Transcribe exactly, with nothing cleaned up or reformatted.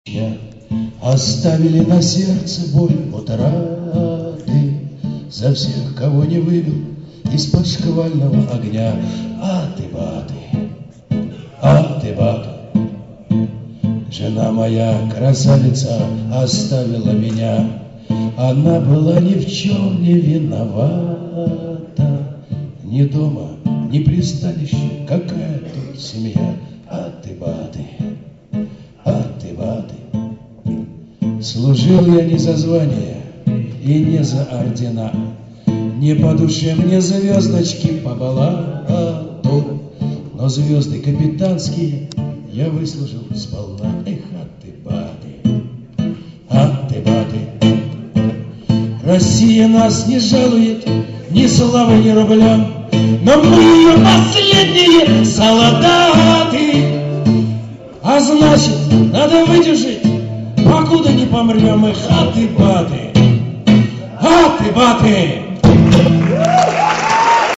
Оставили на сердце боль утраты, за всех, кого не вывел из-под шквального огня. А ты, баты, а ты, баты, жена моя, красавица, оставила меня. Она была ни в чем не виновата, ни дома, ни пристанище, какая тут семья. А ты, баты, а ты, баты. Служил я не за звание и не за ордена, не по душе мне звездочки по балату, но звезды капитанские я выслужил сполна. Эх, а ты, баты, а ты, баты. Россия нас не жалует ни славы, ни рубля, но мы ее последние солдаты. А значит, надо выдержать, покуда не помрем. Эх, а ты, баты, а ты, баты.